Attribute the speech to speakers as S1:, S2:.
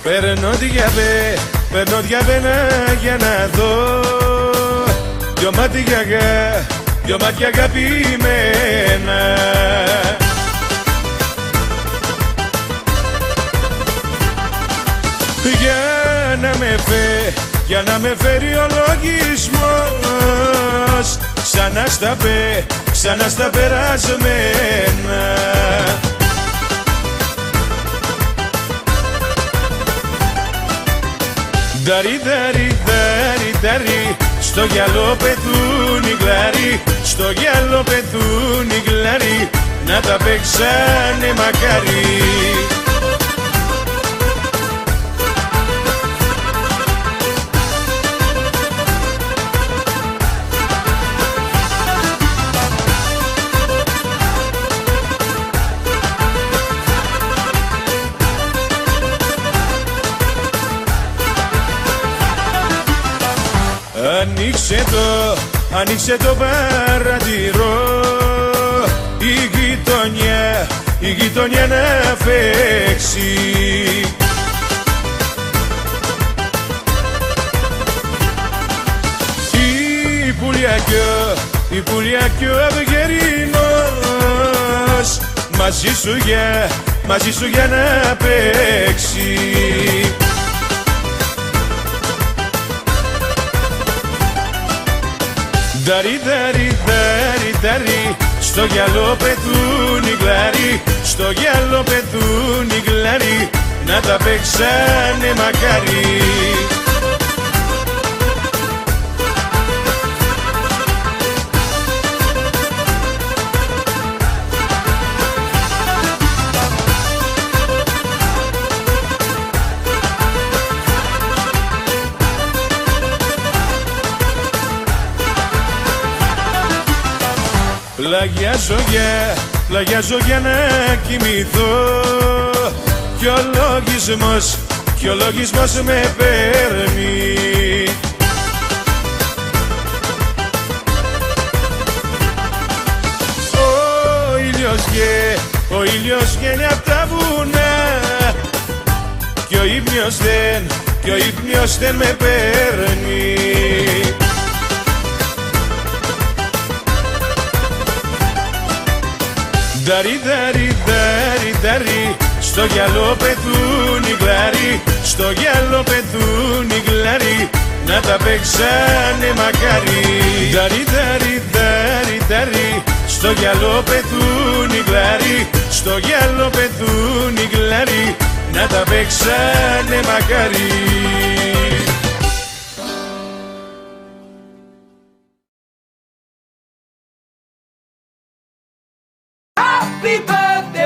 S1: Παίρνω διαβένα για να δω δυο μάτια αγαπημένα. Για να με φέρει ο λογισμός ξανά στα περασμένα. Νταρι, στο γυαλό πετούν οι γλάροι, στο γυαλό πετούν οι γλάροι, να τα παίξανε μακάρι. Άνοιξε το παρατηρό, η γειτονιά να φέξει. Η πουλιά κι ο Αυγερινός μαζί σου για να παίξει. Νταρι, στο γυαλό πετούν οι γλάροι, στο γυαλό πετούν οι γλάροι, να τα παίξανε μακάρι. Πλαγιάζω για να κοιμηθώ κι ο λογισμός με παίρνει. Ο ήλιος βγαίνει απ' τα βουνά κι ο ύπνιος δεν με παίρνει. Νταρι, στο γυαλό πετούν οι γλάροι, στο γυαλό πετούν οι γλάροι, να τα παίξανε μακάρι. Νταρι, στο γυαλό πετούν οι γλάροι, στο γυαλό πετούν οι γλάροι, να τα παίξανε μακάρι.